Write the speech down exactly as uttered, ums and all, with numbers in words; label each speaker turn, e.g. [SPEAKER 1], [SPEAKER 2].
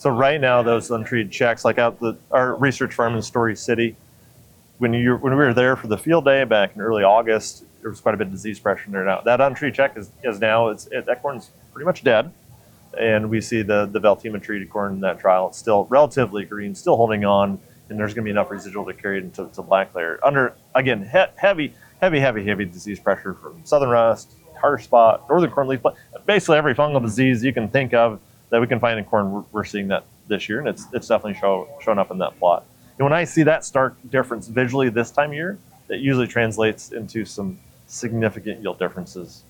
[SPEAKER 1] So right now, those untreated checks, like out the our research farm in Story City, when you when we were there for the field day back in early August, there was quite a bit of disease pressure in there. Now that untreated check is, is now it's it, that corn's pretty much dead, and we see the the Veltima treated corn in that trial. It's still relatively green, still holding on, and there's going to be enough residual to carry it into to black layer. Under again he, heavy heavy heavy heavy disease pressure from southern rust, tar spot, northern corn leaf, basically every fungal disease you can think of that we can find in corn, we're, we're seeing that this year, and it's it's definitely show, showing up in that plot. And when I see that stark difference visually this time of year, it usually translates into some significant yield differences